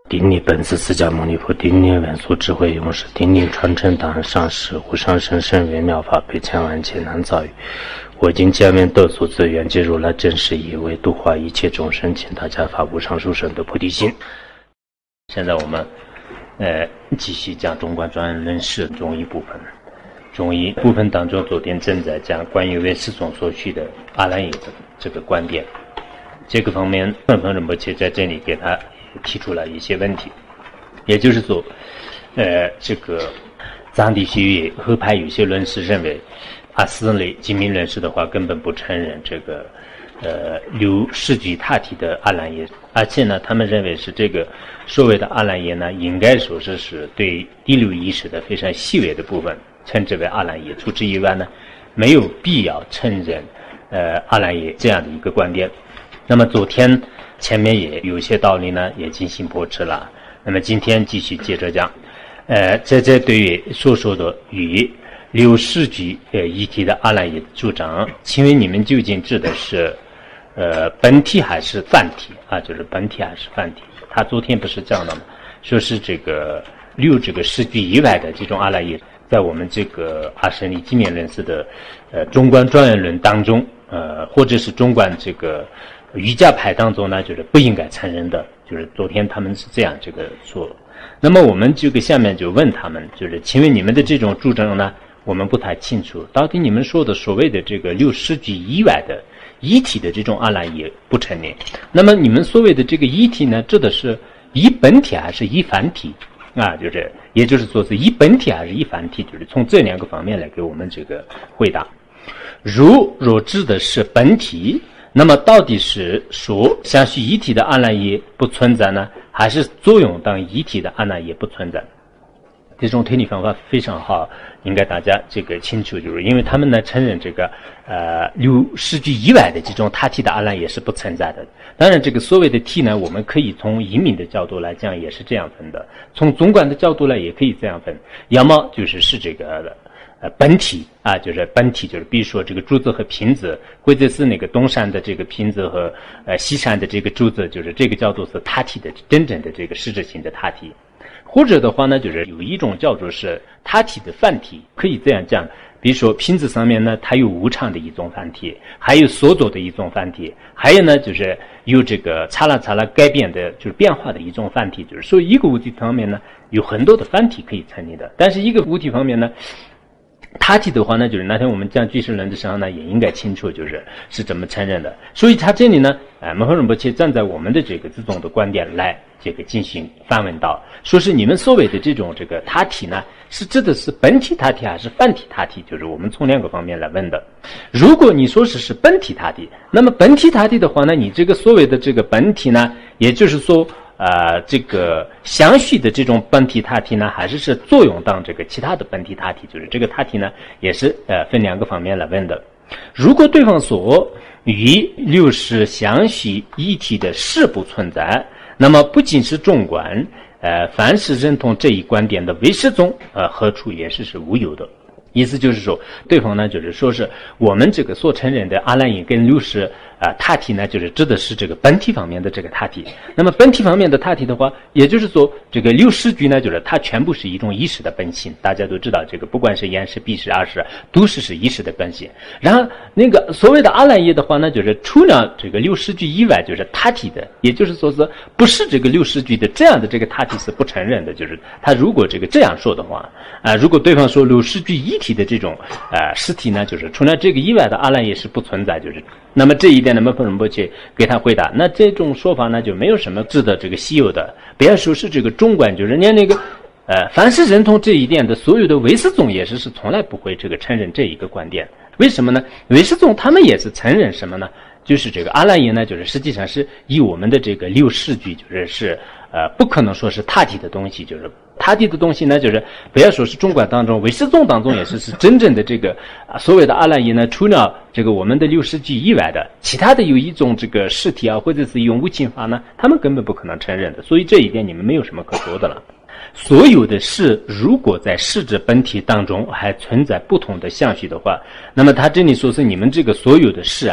顶礼本师释迦牟尼佛，顶礼文殊智慧勇士，顶礼传承堂上师无上甚深微妙法，百千万劫难遭遇。我今见闻得所资，愿解如来真实义，为度化一切众生，请大家发无上殊胜的菩提心。现在我们继续讲中观专论释中医部分。中医部分当中，昨天正在讲关于唯识宗所需的阿赖耶的这个观点。这个方面，本峰仁波切在这里给他提出了一些问题，也就是说，这个藏地学院后派有些论师认为，阿斯类精密论师的话根本不承认这个六世居他体的阿赖耶，而且呢，他们认为是这个所谓的阿赖耶呢，应该说是对第六意识的非常细微的部分称之为阿赖耶，除此以外呢，没有必要承认阿赖耶这样的一个观点。那么昨天前面也有些道理呢也进行驳斥了，那么今天继续接着讲。这对于所说的与六世居一体的阿赖耶主张，请问你们究竟指的是本体还是泛体啊？就是本体还是泛体？他昨天不是讲了吗？说是这个六这个世居以外的这种阿赖耶，在我们这个阿舍利基面论师的中观庄严论当中，或者是中观这个瑜伽派当中呢，就是不应该承认的，就是昨天他们是这样这个说。那么我们这个下面就问他们，就是请问你们的这种主张呢，我们不太清楚，到底你们说的所谓的这个六世居以外的一体的这种阿赖耶不承认，那么你们所谓的这个一体呢，指的是一本体还是一凡体啊？就是也就是说是一本体还是一凡体，就是从这两个方面来给我们这个回答。若指的是本体，那么到底是说相续一体的阿赖耶不存在呢，还是作用当一体的阿赖耶不存在？这种推理方法非常好，应该大家这个清楚，就是因为他们呢承认这个六世居以外的这种他体的阿赖耶是不存在的。当然这个所谓的体呢，我们可以从移民的角度来讲也是这样分的，从总观的角度来也可以这样分，要么就是这个本体啊，就是本体，就是比如说这个柱子和瓶子，或者是那个东山的这个瓶子和西山的这个柱子，就是这个叫做是他体的真正的这个实质性的他体。或者的话呢，就是有一种叫做是他体的泛体，可以这样讲，比如说瓶子上面呢，它有无常的一种泛体，还有所作的一种泛体，还有呢就是有这个擦啦改变的，就是变化的一种泛体，就是说一个物体方面呢有很多的泛体可以成立的，但是一个物体方面呢，他体的话呢，就是那天我们讲俱舍论的时候呢，也应该清楚，是怎么承认的。所以他这里呢，摩诃仁波切站在我们的这个自宗的观点来这个进行反问道，说是你们所谓的这种这个他体呢，是指的是本体他体还是泛体他体？就是我们从两个方面来问的。如果你说是本体他体，那么本体他体的话呢，你这个所谓的这个本体呢，也就是说这个相续的这种本体他体呢，还是作用当这个其他的本体他体，就是这个他体呢，也是分两个方面来问的。如果对方说与六识相续一体的事不存在，那么不仅是中观，凡是认同这一观点的唯识宗，何处也是无有的。意思就是说，对方呢就是说是我们这个所承认的阿赖耶跟六识他体呢，就是指的是这个本体方面的这个他体。那么本体方面的他体的话，也就是说这个六识居呢，就是它全部是一种意识的本性。大家都知道这个，不管是眼识、鼻识、耳识，都是意识的本性。然后那个所谓的阿赖耶的话呢，就是除了这个六识居以外，就是他体的，也就是说是不是这个六识居的这样的这个他体是不承认的。就是他如果这个这样说的话，如果对方说六识居一体的这种实体呢，就是除了这个以外的阿赖耶是不存在，就是那么这一点呢，摩诃仁波切给他回答，那这种说法呢就没有什么值得这个稀有的，不要说是这个中观，就是连那个凡是认同这一点的所有的唯识宗也是从来不会这个承认这一个观点。为什么呢？唯识宗他们也是承认什么呢？就是这个阿赖耶呢，就是实际上是以我们的这个六识居，就是不可能说是他体的东西，就是他体的东西呢，就是不要说是中观当中，唯识宗当中也是真正的这个所谓的阿赖耶呢，除了这个我们的六识居以外的其他的有一种这个实体啊，或者是用无情法呢，他们根本不可能承认的。所以这一点你们没有什么可说的了。所有的事如果在事质本体当中还存在不同的相续的话，那么他这里说是你们这个所有的事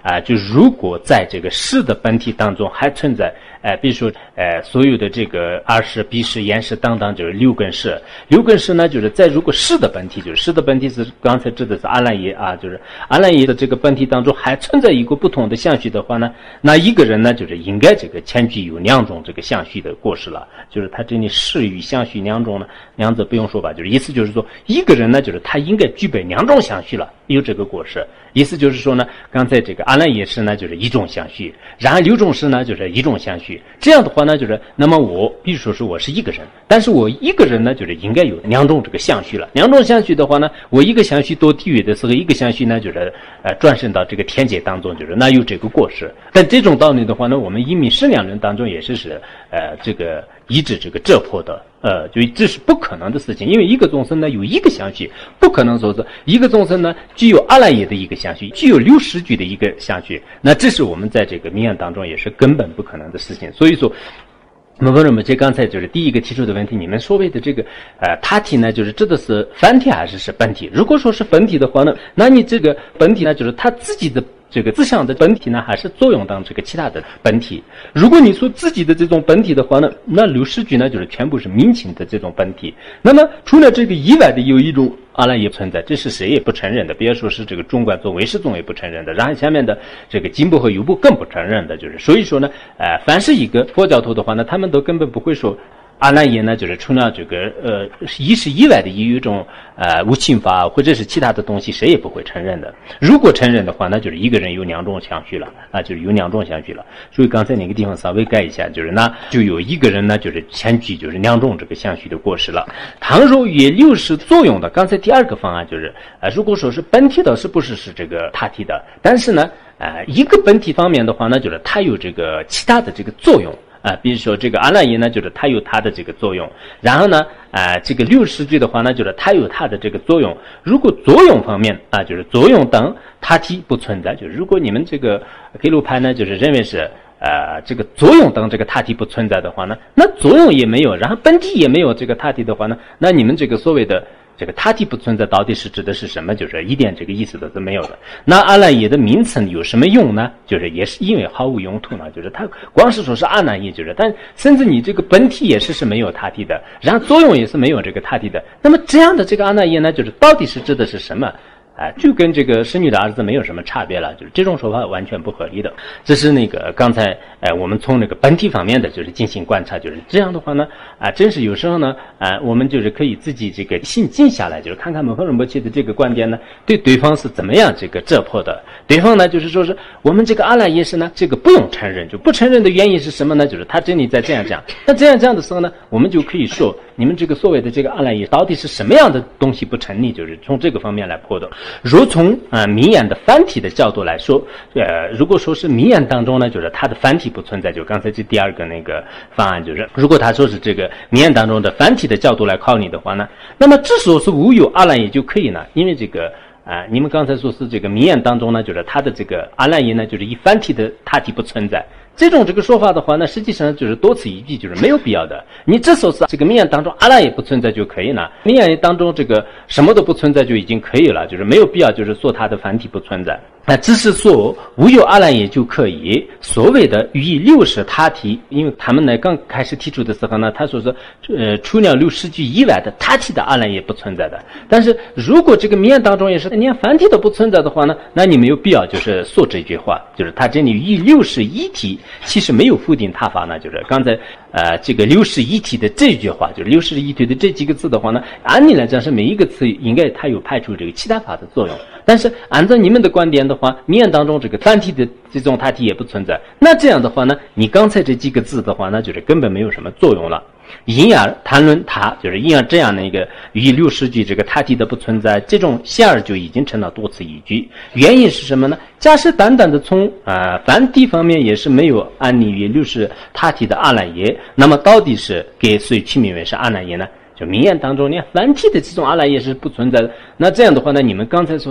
就如果在这个是的本体当中还存在比如说所有的这个二识、彼识、言识等等，就是六根识。六根识呢，就是在如果是的本体，就是是的本体是刚才指的是阿赖耶啊，就是阿赖耶的这个本体当中还存在一个不同的相续的话呢，那一个人呢，就是应该这个前具有两种这个相续的过失了，就是他这里识与相续两种呢，两者不用说吧，就是意思就是说一个人呢，就是他应该具备两种相续了，有这个过失。意思就是说呢，刚才这个阿赖耶识呢就是一种相续，然后六种识呢就是一种相续。这样的话呢，就是那么我比如说是我是一个人，但是我一个人呢就是应该有两种这个相续了。两种相续的话呢，我一个相续到地狱的时候，一个相续呢就是转生到这个天界当中，就是那有这个过失。但这种道理的话呢，我们一命十两人当中也是这个医治这个折破的。就这是不可能的事情，因为一个众生呢有一个相续，不可能说是一个众生呢具有阿赖耶的一个相续，具有六识具的一个相续，那这是我们在这个名言当中也是根本不可能的事情。所以说那么这刚才就是第一个提出的问题，你们所谓的这个他体呢，就是指的是梵体还是本体？如果说是本体的话呢，那你这个本体呢，就是他自己的这个自相的本体呢，还是作用当这个其他的本体？如果你说自己的这种本体的话呢，那六识具呢就是全部是明情的这种本体。那么除了这个以外的有一种阿赖耶存在，这是谁也不承认的，别说是这个中观宗、唯识宗也不承认的，然后下面的这个经部和有部更不承认的，就是所以说呢，凡是一个佛教徒的话呢，他们都根本不会说阿赖耶呢，就是除了这个意识以外的有一种无情法或者是其他的东西，谁也不会承认的。如果承认的话，那就是一个人有两种相续了啊，就是有两种相续了。所以刚才那个地方稍微改一下，就是那就有一个人呢，就是前具就是两种这个相续的过失了。倘若与六识作用的，刚才第二个方案就是如果说是本体的，是不是这个他体的？但是呢一个本体方面的话呢，就是它有这个其他的这个作用。比如说这个阿赖耶呢，就是它有它的这个作用，然后呢，这个六识具的话呢，就是它有它的这个作用。如果作用方面就是作用等他体不存在，就是如果你们这个给路派呢，就是认为是这个作用等这个他体不存在的话呢，那作用也没有，然后本体也没有这个他体的话呢，那你们这个所谓的这个他体不存在到底是指的是什么？就是一点这个意思都是没有的。那阿赖耶的名称有什么用呢？就是也是因为毫无用途呢，就是它光是说是阿赖耶，就是但甚至你这个本体也是没有他体的，然后作用也是没有这个他体的。那么这样的这个阿赖耶呢，就是到底是指的是什么？就跟这个生女的儿子没有什么差别了，就是这种说法完全不合理的。这是那个刚才我们从那个本体方面的就是进行观察，就是这样的话呢真是有时候呢我们就是可以自己这个心静下来，就是看看摩诃仁波切的这个观点呢，对对方是怎么样这个折破的。对方呢就是说是我们这个阿赖耶识呢，这个不用承认，就不承认的原因是什么呢？就是他真理在这样讲，那这样的时候呢，我们就可以说你们这个所谓的这个阿赖耶到底是什么样的东西不成立，就是从这个方面来破的。如从名言的梵体的角度来说，如果说是名言当中呢，就是它的梵体不存在，就刚才这第二个那个方案，就是如果他说是这个名言当中的梵体的角度来考虑的话呢，那么这时候是无有阿赖耶就可以呢，因为这个你们刚才说是这个名言当中呢，就是它的这个阿赖耶呢，就是以梵体的他体不存在。这种这个说法的话呢，实际上就是多此一举，就是没有必要的。你这时候是这个名言当中阿赖耶不存在就可以了，名言当中这个什么都不存在就已经可以了，就是没有必要就是说它的梵体不存在。只是说无有阿赖耶就可以。所谓的于六识他体，因为他们呢刚开始提出的时候呢，他说是除了六识具以外的他体的阿赖耶不存在的。但是如果这个名言当中也是连梵体都不存在的话呢，那你没有必要就是说这句话，就是他这里于六识一体其实没有否定他法呢，就是刚才这个六识一体的这句话，就是六识一体的这几个字的话呢，按理来讲是每一个词应该它有排除这个其他法的作用，但是按照你们的观点的话，名言当中这个梵体的这种他体也不存在，那这样的话呢，你刚才这几个字的话呢，就是根本没有什么作用了。因而谈论它，就是因而这样的一个于六识具这个他体的不存在，这种显而就已经成了多此一举。原因是什么呢？假使单单的从梵体方面也是没有安立于六识他体的阿赖耶，那么到底是给谁取名为是阿赖耶呢？就名言当中连梵体的这种阿赖耶是不存在的。那这样的话呢，你们刚才说是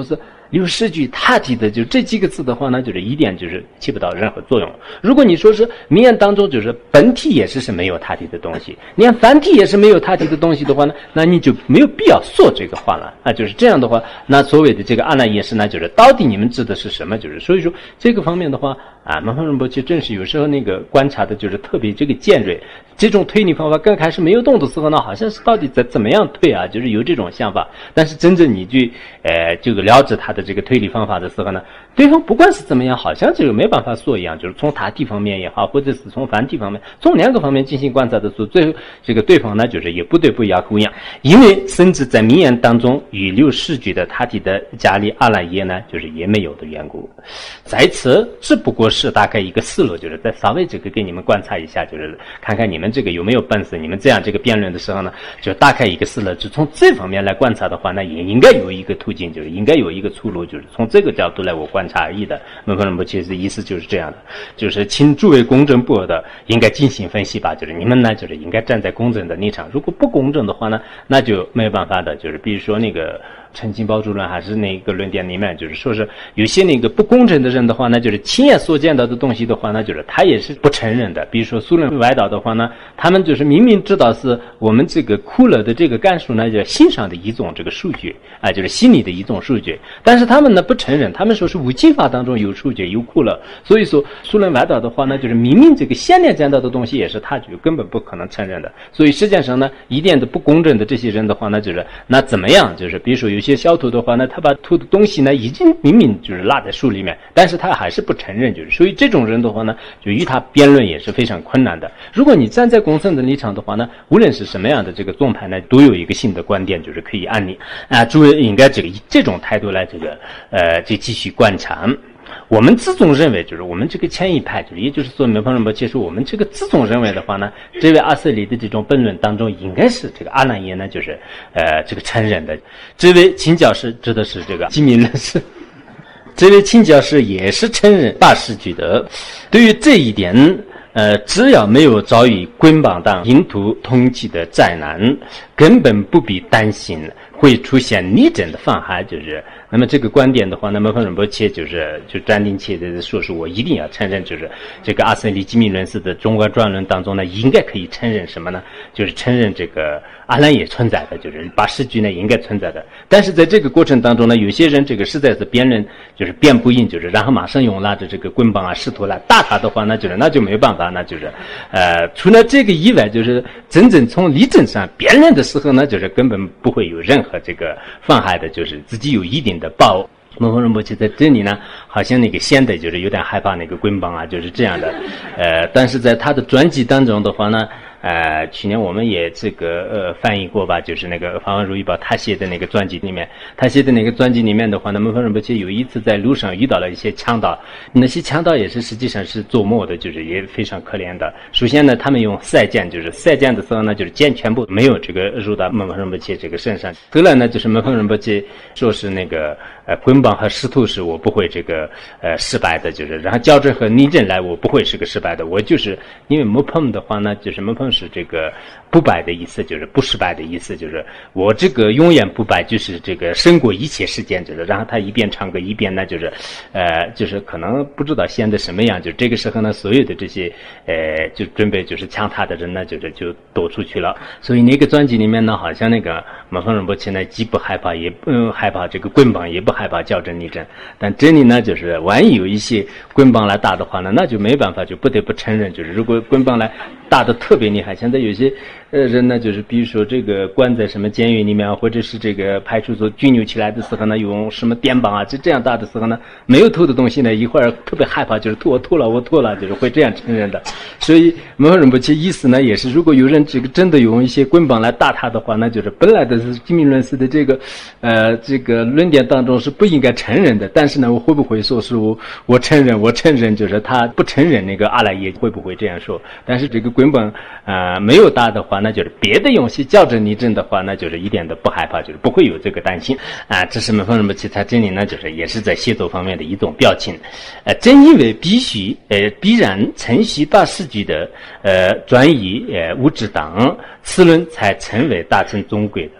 六世句他提的就这几个字的话呢，就是一点就是起不到任何作用。如果你说是名言当中就是本体也是没有他提的东西，连繁体也是没有他提的东西的话呢，那你就没有必要说这个话了啊。就是这样的话，那所谓的这个阿难耶识呢，就是到底你们指的是什么？就是所以说这个方面的话啊，门方仁波切正是有时候那个观察的就是特别这个尖锐。这种推理方法刚开始没有动的时候呢，好像是到底怎么样推啊，就是有这种想法。但是真正你去这个了解他的这个推理方法的时候呢，对方不管是怎么样，好像就没办法说一样，就是从他体方面也好，或者是从繁体方面，从两个方面进行观察的时候，最后这个对方呢就是也不对不牙不一样。因为甚至在名言当中与六世句的他体的家里阿赖耶呢，就是也没有的缘故。在此只不过是大概一个思路，就是再稍微这个给你们观察一下，就是看看你们这个有没有本事，你们这样这个辩论的时候呢，就大概一个思路，就从这方面来观察的话呢，也应该有一个途径，就是应该有一个出路，就是从这个角度来我观察而已的。门方仁波切的意思就是这样的，就是请诸位公正不阿的应该进行分析吧，就是你们呢就是应该站在公正的立场，如果不公正的话呢，那就没有办法的。就是比如说那个陈金宝主任还是那个论点里面，就是说是有些那个不公正的人的话呢，就是亲眼所见到的东西的话呢，就是他也是不承认的。比如说苏联外岛的话呢，他们就是明明知道是我们这个库勒的这个干数呢，就是心上的一种这个数据啊，就是心理的一种数据，但是他们呢不承认，他们说是无经法当中有数据有库勒，所以说苏联外岛的话呢，就是明明这个先念见到的东西也是他就根本不可能承认的。所以实际上呢，一点都不公正的这些人的话呢，就是那怎么样，就是比如说有些小偷的话呢，他把偷的东西呢已经明明就是落在书里面，但是他还是不承认，就是所以这种人的话呢，就与他辩论也是非常困难的。如果你站在公正的立场的话呢，无论是什么样的这个宗派呢，都有一个新的观点，就是可以按你啊，诸位应该以这种态度来就继续观察。我们自宗认为，就是我们这个前一派，就是也就是说门方仁波切说，我们这个自宗认为的话呢，这位阿瑟里的这种本论当中，应该是这个阿难耶呢，就是这个承认的。这位亲教士指的是这个基民人士，这位亲教士也是承认大师举的。对于这一点，只要没有遭遇棍棒党印度统治的灾难，根本不必担心会出现逆震的妨害。就是那么这个观点的话，那么门方仁波切就斩钉截铁的说，是我一定要承认，就是这个阿僧利基民论师的中国专论当中呢，应该可以承认什么呢？就是承认这个阿难也存在的，就是八识句呢应该存在的。但是在这个过程当中呢，有些人这个实在是辩论就是辩不赢，就是然后马上用拉着这个棍棒啊试图来打他的话，那就没有办法，那就是除了这个以外，就是真正从理论上辩论的时候呢，就是根本不会有任何这个妨害的，就是自己有一定的把握。门方仁波切在这里呢，好像那个显得就是有点害怕那个棍棒啊，就是这样的。但是在他的专辑当中的话呢，去年我们也这个翻译过吧，就是那个法王如意宝他写的那个专辑里面，他写的那个专辑里面的话呢，门方仁波切有一次在路上遇到了一些强盗，那些强盗也是实际上是做梦的，就是也非常可怜的。首先呢，他们用塞剑，就是塞剑的时候呢，就是剑全部没有这个入到门方仁波切这个身上。后来呢，就是门方仁波切说是那个棍棒和石头是我不会这个失败的，就是然后校正和逆震来我不会是个失败的，我就是因为木碰的话呢，就是木碰是这个不败的意思，就是不失败的意思，就是我这个永远不败，就是这个胜过一切事件，就是然后他一边唱歌一边呢就是可能不知道显得什么样，就这个时候呢，所有的这些就准备就是抢他的人呢，就躲出去了。所以那个专辑里面呢，好像那个门方仁波切呢，既不害怕也不害怕这个棍棒，也不害怕校正逆震，但这里呢，就是万一有一些棍棒来打的话呢，那就没办法，就不得不承认，就是如果棍棒来打得特别厉害，现在有些人呢，就是比如说这个关在什么监狱里面，或者是这个派出所拘留起来的时候呢，用什么电棒啊，这样打的时候呢，没有吐的东西呢，一会儿特别害怕，就是我吐了，就是会这样承认的。所以门方仁波切意思呢，也是如果有人这个真的用一些棍棒来打他的话，那就是本来的是基民论师的这个论点当中是不应该承认的，但是呢，我会不会说是我承认，就是他不承认那个阿赖耶，会不会这样说？但是这个棍棒没有打的话，那就是别的东西校正逆震的话，那就是一点都不害怕，就是不会有这个担心啊。这是门方仁波切他这里呢，就是也是在写作方面的一种表情。正因为必然承袭大师句的专一无知党，此论才成为大乘中规的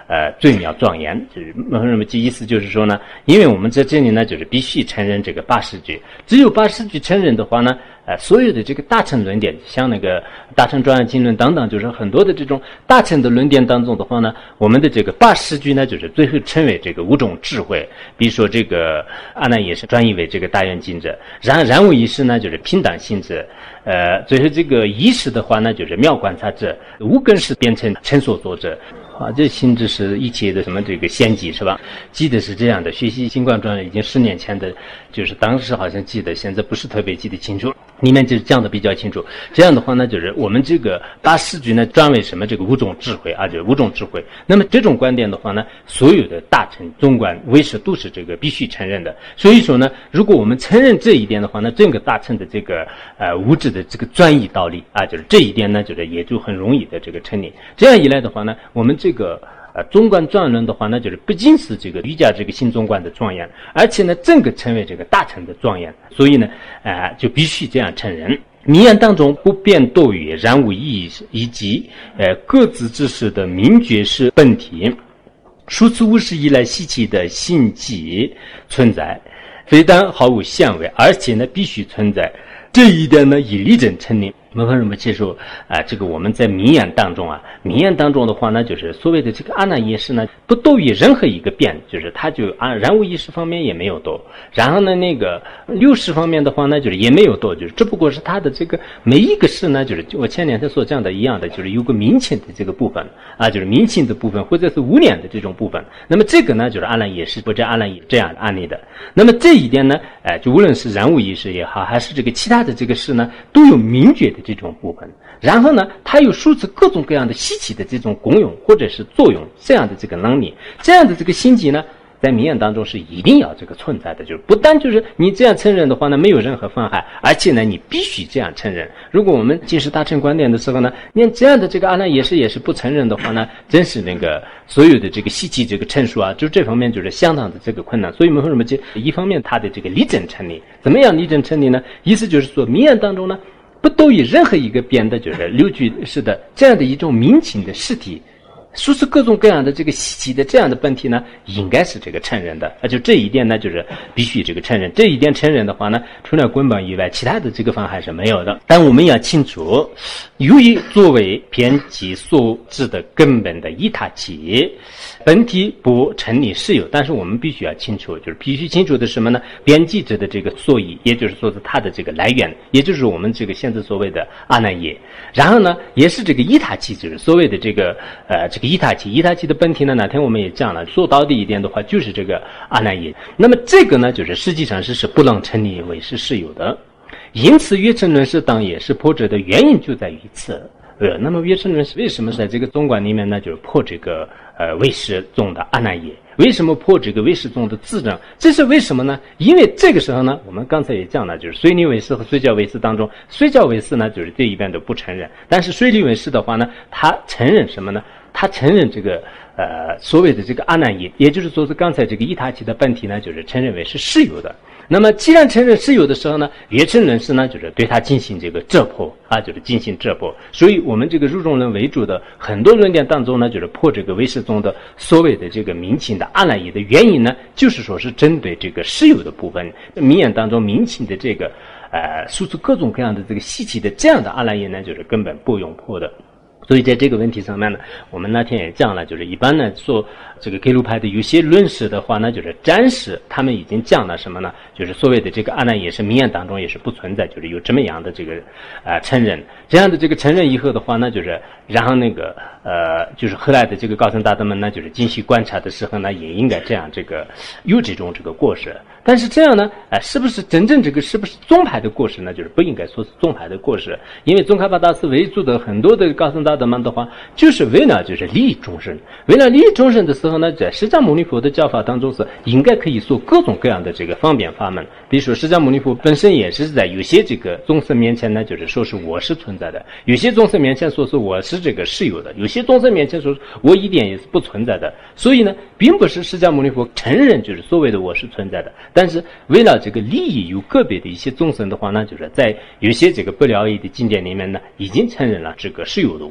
最妙庄严，就是那么意思就是说呢，因为我们在这里呢，就是必须承认这个八识句，只有八识句承认的话呢，所有的这个大乘论点，像那个大乘庄严经论等等，就是很多的这种大乘的论点当中的话呢，我们的这个八识句呢，就是最后称为这个五种智慧，比如说这个阿难也是专译为这个大圆镜者，然无一识呢，就是平等性者。最后这个一识的话呢，就是妙观察者，无根识变成成所作者。这性质是一切的什么这个先机是吧？记得是这样的，学习《金刚传》已经10年前的，就是当时好像记得，现在不是特别记得清楚。里面就是讲的比较清楚。这样的话呢，就是我们这个八识句呢，专为什么这个五种智慧啊，就是五种智慧。那么这种观点的话呢，所有的大乘、中观、唯识都是这个必须承认的。所以说呢，如果我们承认这一点的话呢，整个大乘的这个无知的这个专一道理啊，就是这一点呢，就是也就很容易的这个成立。这样一来的话呢，我们这个中观庄严的话呢，就是不仅是这个瑜伽这个新中观的庄严，而且呢，整个成为这个大乘的庄严。所以呢，就必须这样承认。名言当中不变多语，然无意义，以及各自知识的明觉是本体，数次无始以来习气的心迹存在，非但毫无相违，而且呢必须存在。这一点呢，以力证成立。我们为什么接受这个我们在名言当中名言当中的话呢，就是所谓的这个阿难耶识呢，不多于任何一个变，就是它就然无一识方面也没有多，然后呢那个六识方面的话呢，就是也没有多，就是只不过是它的这个每一个识呢，就是我前两天所讲的一样的，就是有个明显的这个部分就是明显的部分或者是无量的这种部分。那么这个呢，就是阿难耶识或者阿难耶这样案例的。那么这一点呢，就无论是然无一识也好，还是这个其他的这个识呢，都有明觉的这种部分。然后呢，它有数次各种各样的稀奇的这种功用或者是作用这样的这个能力，这样的这个心机呢，在名言当中是一定要这个存在的，就是不但就是你这样承认的话呢，没有任何妨害，而且呢，你必须这样承认。如果我们解释大乘观点的时候呢，连这样的这个阿难也是不承认的话呢，真是那个所有的这个稀奇这个陈述就这方面就是相当的这个困难。所以我们为什么一方面它的这个例证成立，怎么样例证成立呢？意思就是说名言当中呢，不都以任何一个变的就是六句式的这样的一种明情的实体，说是各种各样的这个稀奇的这样的本体呢，应该是这个承认的。就这一点呢，就是必须这个承认。这一点承认的话呢，除了棍棒以外，其他的这个方还是没有的。但我们要清楚，由于作为偏激所致的根本的依他起，本体不成立是有，但是我们必须要清楚，就是必须清楚的什么呢？边际者的这个所以，也就是说是它的这个来源，也就是我们这个现在所谓的阿难耶。然后呢，也是这个依他起，就是所谓的这个这个依他起的本体呢，哪天我们也讲了，说到底一点的话，就是这个阿难耶。那么这个呢，就是实际上是不能成立为是有的。因此月称论是当也是破折的原因就在于此。那么月称论是为什么在这个中观里面呢，就是破这个唯识宗的阿难耶？为什么破这个唯识宗的自证？这是为什么呢？因为这个时候呢，我们刚才也讲了，就是随力唯识和随教唯识当中，随教唯识呢，就是这一边都不承认，但是随力唯识的话呢，他承认什么呢？他承认这个所谓的这个阿难耶，也就是说是刚才这个依他起的本体呢，就是承认为是实有的。那么既然承认实有的时候呢，月称论师呢，就是对他进行这个折破就是进行折破。所以我们这个入中论为主的很多论点当中呢，就是破这个唯识宗的所谓的这个明情的阿难耶的原因呢，就是说是针对这个实有的部分，名言当中明情的这个输出各种各样的这个稀奇的这样的阿难耶呢，就是根本不用破的。所以在这个问题上面呢，我们那天也讲了，就是一般呢说这个给路派的有些论师的话呢，就是暂时他们已经讲了什么呢？就是所谓的这个阿难也是名言当中也是不存在，就是有这么样的这个承认，这样的这个承认以后的话呢，就是然后那个就是后来的这个高僧大德们呢，就是继续观察的时候呢，也应该这样这个有这种这个过失。但是这样呢，是不是真正这个是不是宗派的过失呢？就是不应该说是宗派的过失，因为宗喀巴大师为主的很多的高僧大德们的话，就是为了就是利益众生，为了利益众生的时候呢，在释迦牟尼佛的教法当中是应该可以说各种各样的这个方便法门。比如说释迦牟尼佛本身也是在有些这个众生面前呢，就是说是我是存在的；有些众生面前说是我是这个是有的；有些众生面前说我一点也是不存在的。所以呢，并不是释迦牟尼佛承认就是所谓的我是存在的，但是为了这个利益有个别的一些众生的话呢，就是在有些这个不了义的经典里面呢，已经承认了这个是有的我。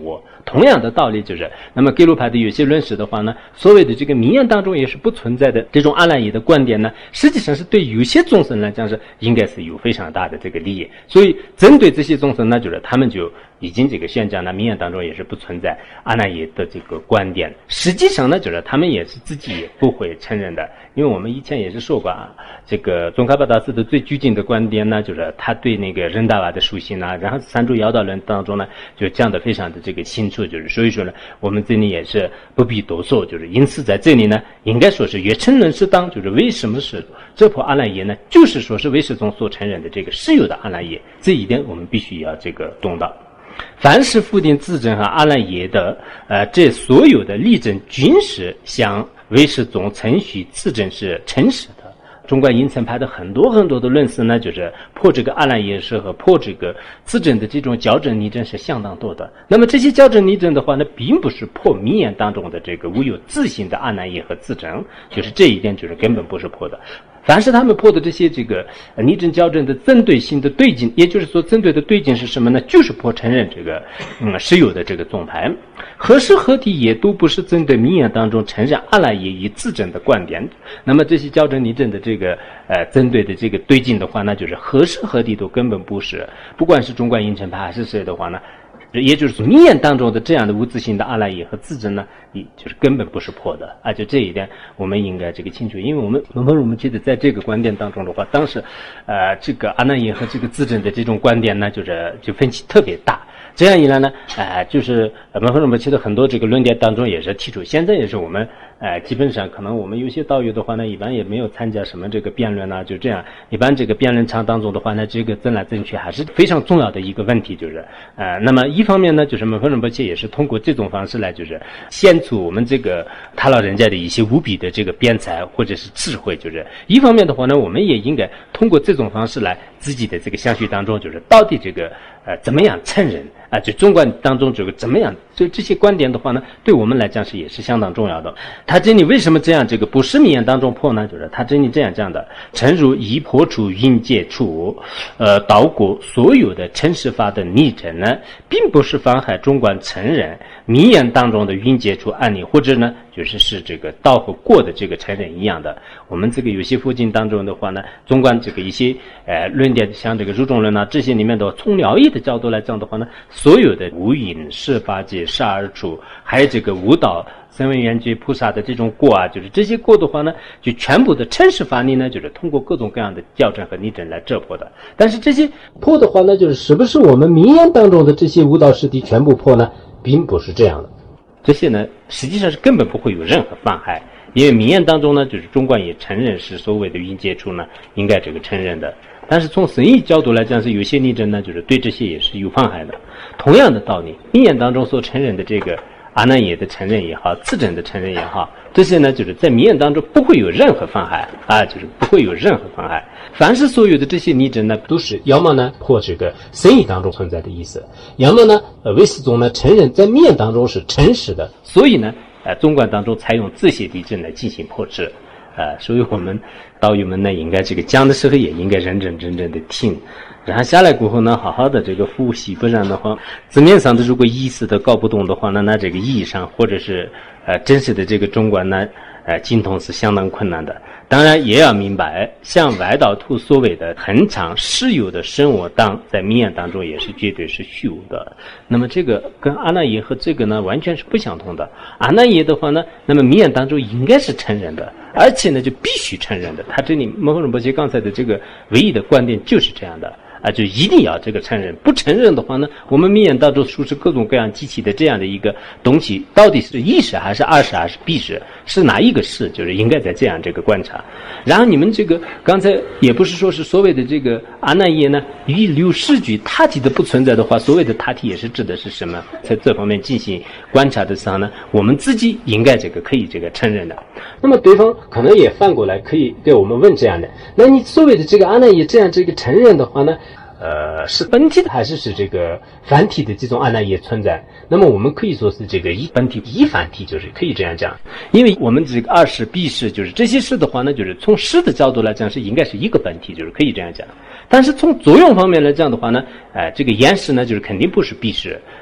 我。同样的道理就是，那么给鲁派的有些论史的话呢，所谓的这个名言当中也是不存在的这种阿赖耶的观点呢，实际上是对有些众生来讲是应该是有非常大的这个利益。所以针对这些众生呢，就是他们就已经这个宣讲呢，名言当中也是不存在阿赖耶的这个观点。实际上呢，就是他们也是自己也不会承认的，因为我们以前也是说过啊，这个宗喀巴大师的最拘谨的观点呢，就是他对那个仁达瓦的属性啊，然后三柱妖道论当中呢，就讲得非常的这个清楚，就是所以说呢，我们这里也是不必多说，就是因此在这里呢，应该说是越承认适当，就是为什么是这破阿赖耶呢？就是说是唯识宗所承认的这个实有的阿赖耶，这一点我们必须要这个懂到。凡是否定自证和阿赖耶的这所有的例证均是向唯识宗程序自证是诚实的。中观阴层派的很多的论师呢，就是破这个阿赖耶识和破这个自证的这种矫正例证是相当多的。那么这些矫正例证的话呢，并不是破名言当中的这个无有自性的阿赖耶和自证，就是这一点就是根本不是破的。凡是他们破的这些这个例证矫正的针对性的对境，也就是说针对的对境是什么呢？就是破承认这个实有的这个宗派，何时何地也都不是针对名言当中承认阿赖耶与自证的观点。那么这些矫正例证的这个针对的这个对境的话，那就是何时何地都根本不是，不管是中观阴层派还是谁的话呢，也就是名言当中的这样的无自性的阿赖耶和自证呢，就是根本不是破的啊！就这一点我们应该这个清楚，因为我们觉得在这个观点当中的话，当时这个阿赖耶和这个自证的这种观点呢，就分歧特别大。这样一来呢，就是我们其实很多这个论点当中也是提出，现在也是我们基本上可能我们有些道友的话呢，一般也没有参加什么这个辩论啊，就这样。一般这个辩论场当中的话呢，这个争来争去还是非常重要的一个问题，就是那么一方面呢，就是门分不切也是通过这种方式来就是显出我们这个他老人家的一些无比的这个辩才或者是智慧，就是一方面的话呢，我们也应该通过这种方式来自己的这个相续当中，就是到底这个怎么样承认就中观当中这个怎么样，就这些观点的话呢，对我们来讲也是相当重要的。他这里为什么这样这个不是名言当中破呢？就是他这里这样讲的，诚如已破除云界处导过所有的诚实法的例证呢，并不是妨害中观承认名言当中的云界处案例，或者呢就是这个道和过的这个承认一样的。我们这个有些附近当中的话呢，中观这个一些论点，像这个入中论啊，这些里面的从了义的角度来讲的话呢，所有的无因十八界杀而处，还有这个无道声闻缘觉菩萨的这种过啊，就是这些过的话呢，就全部的诚实法理呢，就是通过各种各样的校正和例证来遮破的。但是这些破的话呢，就是是不是我们名言当中的这些无道实谛全部破呢？并不是这样的。这些呢，实际上是根本不会有任何妨害，因为名言当中呢，就是中观也承认是所谓的云界处呢，应该这个承认的。但是从神义角度来讲，是有些例证呢，就是对这些也是有妨害的。同样的道理，名言当中所承认的这个阿难耶的承认也好，自证的承认也好，这些呢，就是在名言当中不会有任何妨害就是不会有任何妨害。凡是所有的这些例证呢，都是要么呢破这个神义当中存在的意思，要么呢唯识宗呢承认在名言当中是诚实的，所以呢中观当中采用这些例证来进行破斥。所以我们道友们呢，应该这个讲的时候也应该认认真真的听，然后下来过后呢，好好的这个复习，不然的话，字面上的如果意思都搞不懂的话呢，那这个意义上或者是真实的这个中观呢，精通是相当困难的。当然也要明白，像外道徒所谓的恒常实有的生我当，在名言当中也是绝对是虚无的。那么这个跟阿难耶和这个呢完全是不相同的。阿难耶的话呢，那么名言当中应该是承认的，而且呢就必须承认的。他这里摩诃仁波切刚才的这个唯一的观点就是这样的。就一定要这个承认，不承认的话呢，我们名言当中说是各种各样机器的这样的一个东西，到底是意识还是二识还是必识，是哪一个是，就是应该在这样这个观察。然后你们这个刚才也不是说是所谓的这个阿难耶呢，于六世句他体的不存在的话，所谓的他体也是指的是什么？在这方面进行观察的时候呢，我们自己应该这个可以这个承认的。那么对方可能也反过来可以对我们问这样的，那你所谓的这个阿难耶这样这个承认的话呢，是本体的还是这个繁体的这种阿难耶存在？那么我们可以说是这个一本体一繁体，就是可以这样讲。因为我们这个二识必识，就是这些识的话呢，就是从识的角度来讲是应该是一个本体，就是可以这样讲。但是从作用方面来讲的话呢，这个言识呢就是肯定不是必识，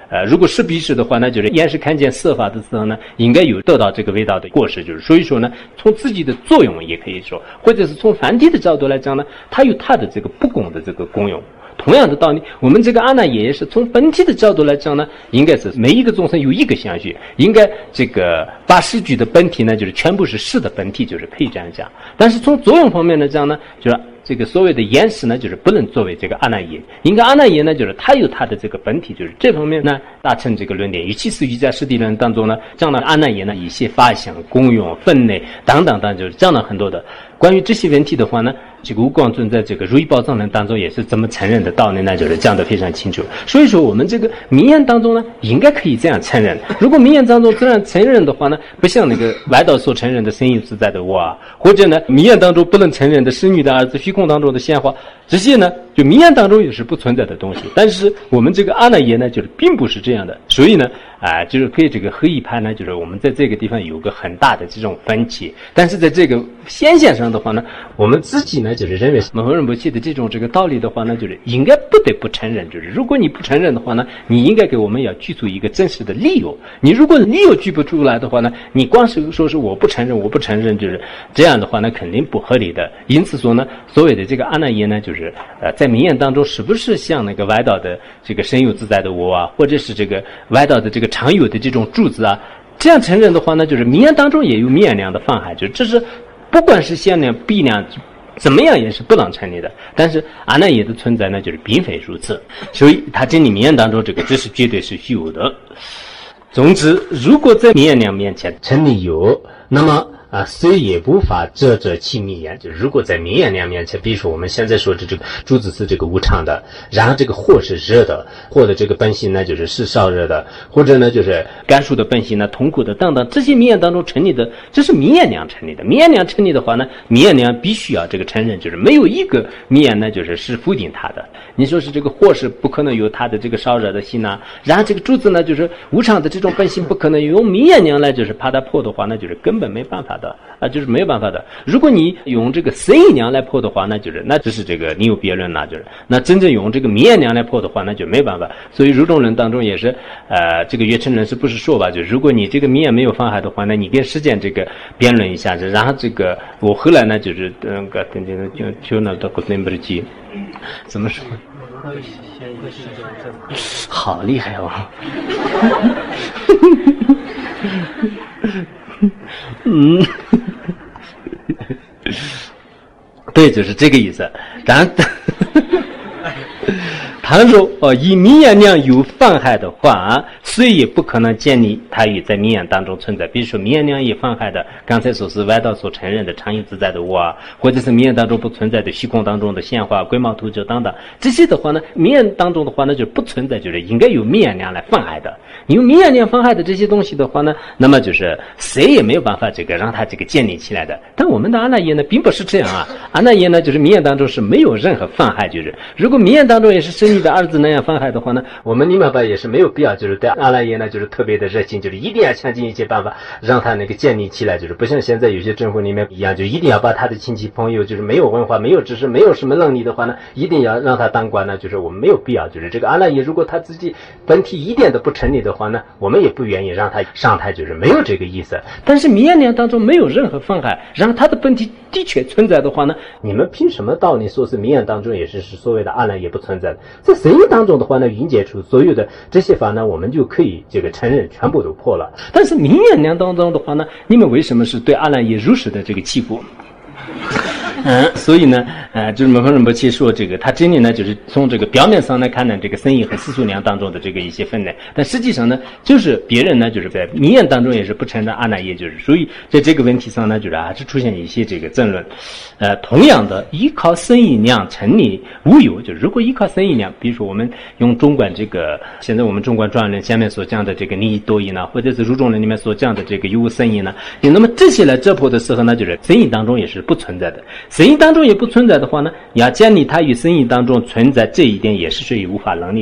如果是鼻识的话呢，就是眼识看见色法的时候呢，应该有得到这个味道的过失，就是所以说呢，从自己的作用也可以说，或者是从梵体的角度来讲呢，它有它的这个不共的这个功用。同样的道理，我们这个阿那耶也是从本体的角度来讲呢，应该是每一个众生有一个相续，应该这个八识具的本体呢，就是全部是识的本体，就是可以这样讲。但是从作用方面来讲呢，就是这个所谓的眼识呢，就是不能作为这个阿那耶，应该阿那耶呢，就是它有它的这个本体，就是这方面呢，大乘这个论点，尤其是瑜伽师地论当中呢，讲到阿那耶呢，一些法相、功用、分类等等等，就是讲了很多的。关于这些问题的话呢，这个无光尊在这个如意宝藏论当中也是这么承认的道理呢，就是讲得非常清楚。所以说我们这个名言当中呢，应该可以这样承认。如果名言当中这样承认的话呢，不像那个外道所承认的身有自在的我啊，或者呢名言当中不能承认的生女的儿子虚空当中的显化，这些呢就名言当中也是不存在的东西。但是我们这个阿那耶呢，就是并不是这样的。所以呢就是可以这个合一派呢，就是我们在这个地方有个很大的这种分歧。但是在这个显现上的话呢，我们自己呢就是认为摩诃仁波切的这种这个道理的话呢，就是应该不得不承认。就是如果你不承认的话呢，你应该给我们要举出一个真实的理由。你如果理由举不出来的话呢，你光是说是我不承认，我不承认，就是这样的话呢，肯定不合理的。因此说呢，所谓的这个阿那耶呢，就是在名言当中是不是像那个外道的这个身有自在的我啊，或者是这个外道的这个常有的这种柱子啊，这样承认的话呢，就是名言当中也有名言量的放海，就这是不管是限量必量怎么样也是不能成立的。但是阿那耶的存在呢，就是并非如此，所以他这里名言当中这个这是绝对是虚有的。总之，如果在名言量面前成立有，那么虽也无法遮其名言。就如果在名言量面前，比如说我们现在说的这个柱子是这个无常的，然后这个火是热的，火的这个本性呢就是烧热的，或者呢就是甘肃的本性呢痛苦的等等，这些名言当中成立的，这是名言量成立的。名言量成立的话呢，名言量必须要这个承认，就是没有一个名言呢就是否定它的。你说是这个火是不可能有它的这个烧热的心啊，然后这个柱子呢就是无常的这种本性不可能用名言量来就是把它破的话，那就是根本没办法的就是没有办法的。如果你用这个身意量来破的话，那只是这个你有别论了，就是那真正用这个名言量来破的话，那就没办法。所以如中论当中也是这个月称论是不是说吧，就如果你这个名言没有妨害的话，那你跟实践这个辩论一下子，然后这个我后来呢就是就那到那不是记怎么说，好厉害哦对，就是这个意思。倘若以名言量有妨害的话，虽也不可能建立它与在名言当中存在。比如说名言量也妨害的，刚才所是外道所承认的常有自在的我啊，或者是名言当中不存在的虚空当中的显化、龟毛图九等等，这些的话呢，名言当中的话呢就不存在，就是应该由名言量来妨害的。你用名言量妨害的这些东西的话呢，那么就是谁也没有办法这个让它这个建立起来的。但我们的阿那耶呢并不是这样啊，阿那耶呢就是名言当中是没有任何妨害，就是如果名言当中也是生你的儿子那样妨害的话呢，我们尼玛巴也是没有必要就是对阿那耶呢就是特别的热心，就是一定要想尽一切办法让他那个建立起来，就是不像现在有些政府里面一样，就一定要把他的亲戚朋友就是没有文化、没有知识、没有什么能力的话呢，一定要让他当官呢，就是我们没有必要，就是这个阿那耶如果他自己本体一点都不成立的话呢，我们也不愿意让他上台，就是没有这个意思。但是名言量当中没有任何妨害，然后他的本体的确存在的话呢，你们凭什么道理说是名言当中也是所谓的阿那耶不存在的？在神意当中的话呢，云解除所有的这些法呢，我们就可以这个承认全部都破了。但是名言量当中的话呢，你们为什么是对阿那耶如实的这个欺负？所以呢，就是摩诃仁波切说这个，他真的呢，就是从这个表面上来看呢，这个身意和世俗量当中的这个一些分类，但实际上呢，就是别人呢，就是在名言当中也是不承认阿那耶，就是所以在这个问题上呢，就是还是出现一些这个争论。同样的，依靠身意量成立无有，就是如果依靠身意量，比如说我们用中观这个，现在我们中观专论下面所讲的这个利益多义呢，或者是入中论里面所讲的这个有无身意呢，那么这些来折破的时候呢，就是身意当中也是不存在的。身意当中也不存在的话呢，要建立它与身意当中存在这一点也是属于无法能力的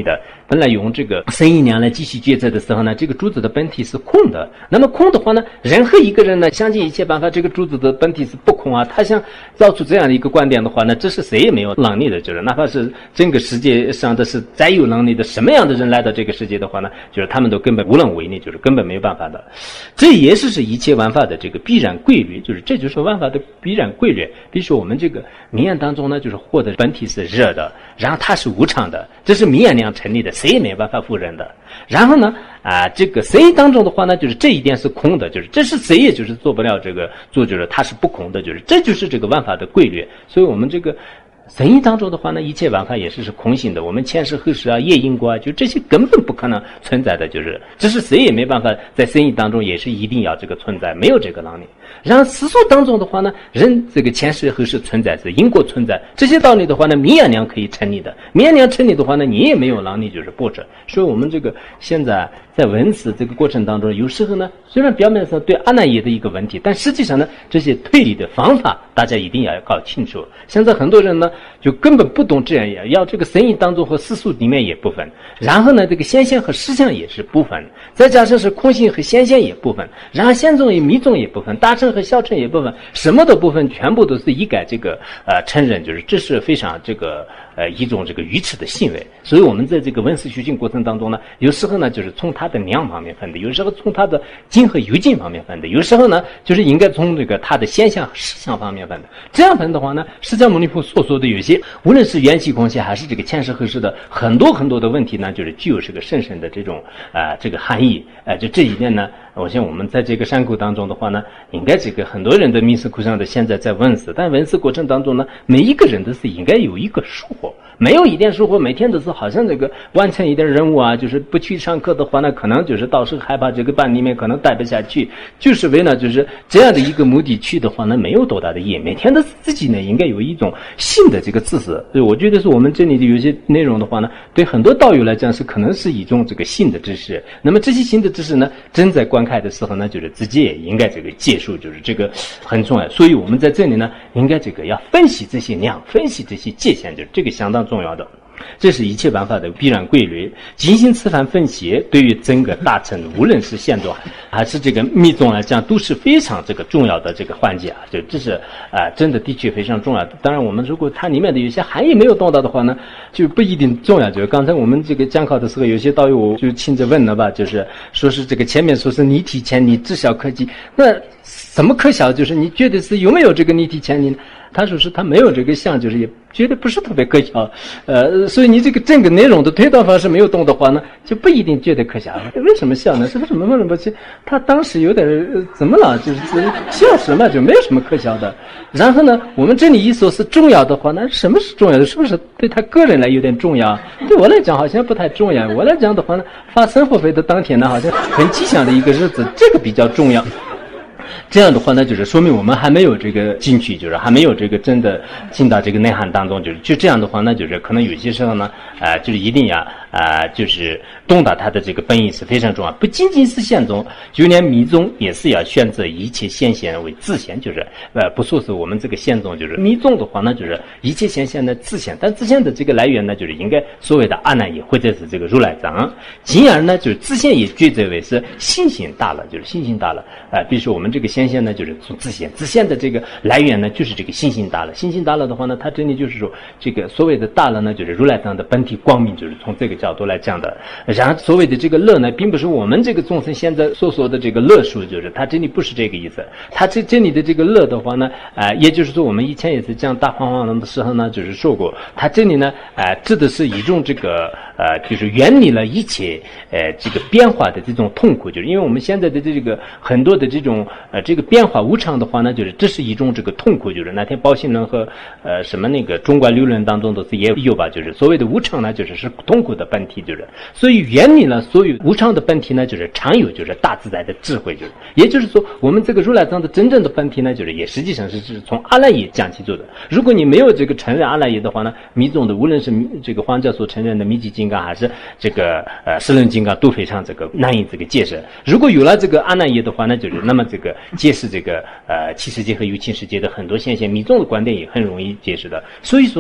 本来用这个神意量来继续抉择的时候呢，这个珠子的本体是空的。那么空的话呢，任何一个人呢，想尽一切办法，这个珠子的本体是不空啊。他想造出这样的一个观点的话呢，这是谁也没有能力的，就是哪怕是整个世界上的是再有能力的什么样的人来到这个世界的话呢，就是他们都根本无能为力，就是根本没有办法的。这也是一切万法的这个必然规律，就是这就是万法的必然规律。比如说我们这个明眼当中呢，就是火的本体是热的，然后它是无常的，这是明眼量成立的，谁也没有办法否认的。然后呢这个谁当中的话呢，就是这一点是空的，就是这是谁也就是做不了这个做，就是它是不空的，就是这就是这个万法的规律。所以我们这个神意当中的话呢，一切万法也是空性的，我们前世后世啊、业因果啊，就这些根本不可能存在的，就是这是谁也没办法在神意当中也是一定要这个存在，没有这个能力。然后世俗当中的话呢，人这个前世后世存在是因果存在，这些道理的话呢，明眼量可以成立的，明眼量成立的话呢，你也没有能力就是驳斥。所以我们这个现在在文字这个过程当中，有时候呢，虽然表面上对阿难耶的一个问题，但实际上呢，这些推理的方法大家一定要搞清楚。现在很多人呢就根本不懂这样，要这个神意当中和世俗里面也不分，然后呢这个显现和实相也是不分，再加上是空性和显现也不分，然后显宗与密宗也不分，大乘和小乘也不分，什么都不分，全部都是一概这个承认，就是这是非常这个一种这个愚痴的行为。所以我们在这个文思修行过程当中呢，有时候呢就是从它的量方面分的，有时候从它的境和有境方面分的，有时候呢就是应该从这个它的现象实相方面分的。这样分的话呢，释迦牟尼佛所说的有些无论是缘起空性还是这个前世后世的很多很多的问题呢，就是具有这个深深的这种这个含义。就这一点呢，我想我们在这个山谷当中的话呢，应该这个很多人的迷思苦上的现在在问世，但问世过程当中呢，每一个人都是应该有一个收获，没有一点收获，每天都是好像这个完成一点任务啊，就是不去上课的话呢，可能就是到时候害怕这个班里面可能待不下去，就是为了就是这样的一个目的去的话呢，没有多大的意义。每天都是自己呢应该有一种新的这个知识，所以我觉得是我们这里的有些内容的话呢，对很多道友来讲是可能是一种这个新的知识。那么这些新的知识呢，正在观看的时候呢，就是自己也应该这个接受，就是这个很重要。所以我们在这里呢，应该这个要分析这些量，分析这些界限，就是这个相当重要的。这是一切办法的必然规律。进行此番分析，对于整个大乘，无论是现宗还是这个密宗来讲，都是非常这个重要的这个环节啊。就这是真的的确非常重要的。当然，我们如果它里面的有些含义没有懂到的话呢，就不一定重要。就是刚才我们这个讲考的时候，有些道友我就亲自问了吧，就是说是这个前面说是离体前离，知晓可及，那什么可晓？就是你觉得是有没有这个离体前离呢？他说是他没有这个相，就是也觉得不是特别可笑，所以你这个整个内容的推导方式没有动的话呢，就不一定觉得可笑。为什么笑呢？是为什么不去？他当时有点怎么了？就是笑什么就没有什么可笑的。然后呢，我们这里一说是重要的话，那什么是重要的？是不是对他个人来有点重要？对我来讲好像不太重要。我来讲的话呢，发生活费的当天呢，好像很吉祥的一个日子，这个比较重要。这样的话呢，就是说明我们还没有这个进去，就是还没有这个真的进到这个内涵当中，就这样的话呢，就是可能有些时候呢，就是一定要就是懂得它的这个本意是非常重要。不仅仅是现宗，就连密宗也是要选择一切现象为自现，就是不说是我们这个现宗，就是密宗的话呢，就是一切现象的自现，但自现的这个来源呢，就是应该所谓的阿难耶或者是这个如来藏，进而呢，就是自现也抉择为是信心大了，就是信心大了比如说我们这个现象呢，就是从自现，自现的这个来源呢，就是这个信心大了，信心大了的话呢，它真的就是说这个所谓的大了呢，就是如来藏的本体光明，就是从这个角度来讲的。然后所谓的这个乐呢，并不是我们这个众生现在所说的这个乐数，就是它真的不是这个意思。它这里的这个乐的话呢，也就是说我们以前也是讲大方方的时候呢，就是说过，它这里呢，指的是一种这个就是远离了一切这个变化的这种痛苦，就是因为我们现在的这个很多的这种这个变化无常的话呢，就是这是一种这个痛苦，就是那天包信论和什么那个中观六论当中都是也有吧，就是所谓的无常呢，就是痛苦的本体，就是所以远离了所有无常的本体呢，就是常有就是大自在的智慧，就是也就是说我们这个如来藏的真正的本体呢，就是也实际上是从阿赖耶讲起做的。如果你没有这个承认阿赖耶的话呢，密宗的无论是这个黄教所承认的密集金刚还是这个十轮金刚都非常这个难以这个解释。如果有了这个阿赖耶的话呢，就是那么这个解释这个气世界和有情世界的很多现象，密宗的观点也很容易解释的。所以说呢，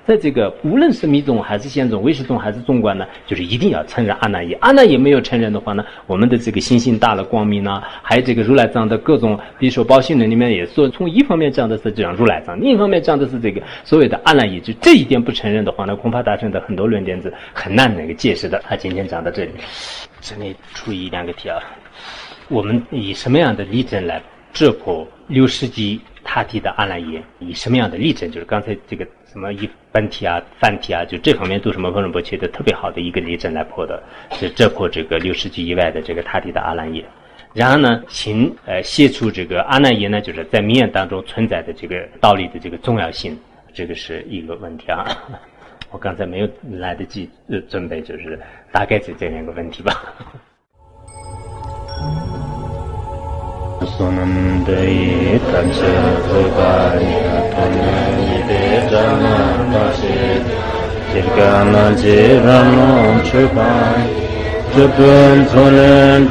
在这个无论是密宗还是显宗、唯识宗还是中观呢，就是一定要承认阿难耶。阿难耶没有承认的话呢，我们的这个心性大了光明呢，还有这个如来藏的各种，比如说包心论里面也说，从一方面讲的是这样如来藏，另一方面讲的是这个所谓的阿难耶。就这一点不承认的话呢，恐怕大乘的很多论点子很难那个解释的。他今天讲到这里，这里注意两个题啊，我们以什么样的例证来遮破6世纪他提的阿难耶？以什么样的例证？就是刚才这个什么以本体啊、梵体啊，就这方面都是摩诃仁波切的特别好的一个例证来破的，是遮破这个6世纪以外的这个他提的阿难耶。然后呢，请写出这个阿难耶呢，就是在名言当中存在的这个道理的这个重要性，这个是一个问题啊。我刚才没有来得及准备，就是大概是这两个问题吧。Sonandai Tanche Tugaya Tonai Jananashi Jirgana Jirano Chukai Chupun Sonen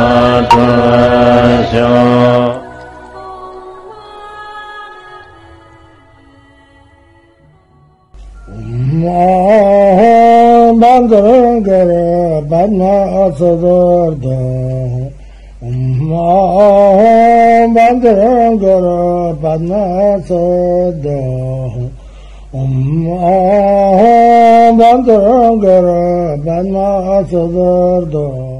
Droga Bangarangara Bana Asadorda Bangarangara Bana Asadorda Bangarangara Bana Asadorda